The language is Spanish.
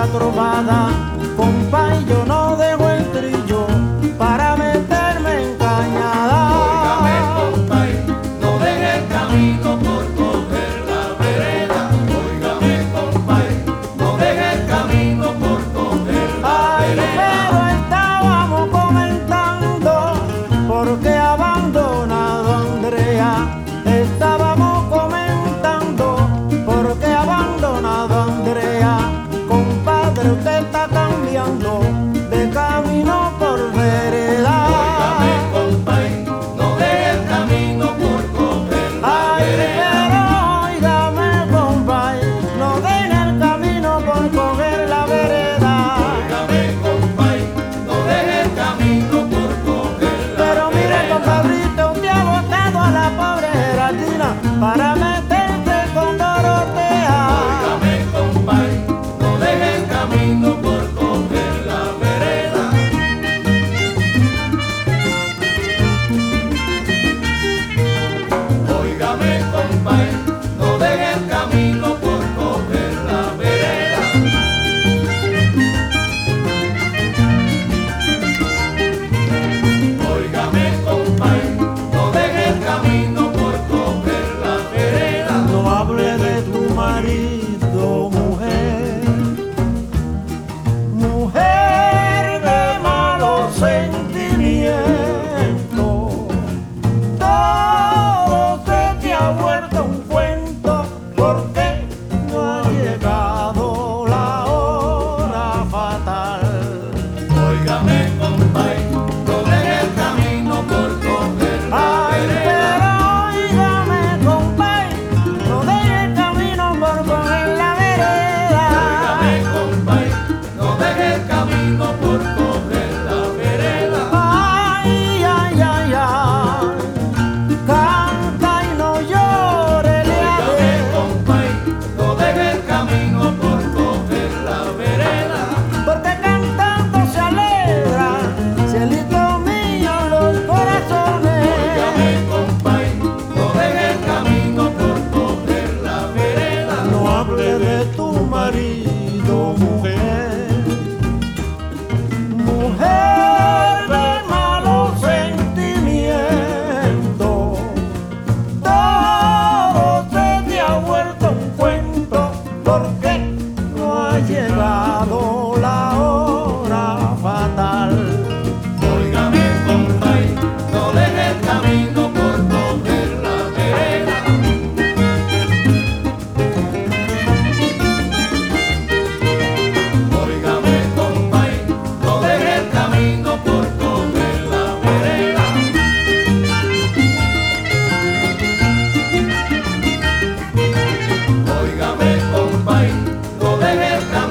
trovada, compay, yo no dejo el trillo para meterme en cañada. Óigame, compay, no deje el camino por coger la vereda. Óigame, compay, no deje el camino por coger la Ay, vereda. pero estábamos comentando por qué ha abandonado a Andrea. Estábamos comentando por qué ha abandonado a Andrea. Compadre, usted está cambiando de camino por vereda. Óigame, compay, no deje el camino por coger la Ay, vereda. pero óigame, compay, no deje el camino por coger la vereda. Óigame, compay, no deje el camino por coger la Pero mire, vereda. compadrito, usted ha botado a la pobre Geraldina para meterse con Dorotea. Óigame, compay, no deje el camino por coger la vereda. Óigame, compay, no deje el camino por coger la vereda. Óigame, compay, no deje el camino por coger la vereda. No hable de tu marido, mujer, mujer de malos sentimientos. Todo se te ha vuelto un cuento porque no ha llegado la hora fatal. Óigame, compay, no deje el camino por coger la Ay, vereda. pero óigame, compay, no deje el camino por coger la vereda. Óigame, compay, no deje el camino por coger la vereda. Ay, ay, ay, ay, canta y no llore, Óigame, compay, no deje el camino por coger la vereda. porque cantando se alegra, cielito mío, los corazones. Óigame, compay, no deje el camino por coger la vereda. No hable de tu marido, mujer, mujer de malos sentimientos. Todo se te ha vuelto un cuento porque no ha llegado la hora fatal. Óigame, compay, no deje el camino por coger la vereda. Óigame, compay, no deje el camino por coger la vereda. Óigame, compay, no deje el camino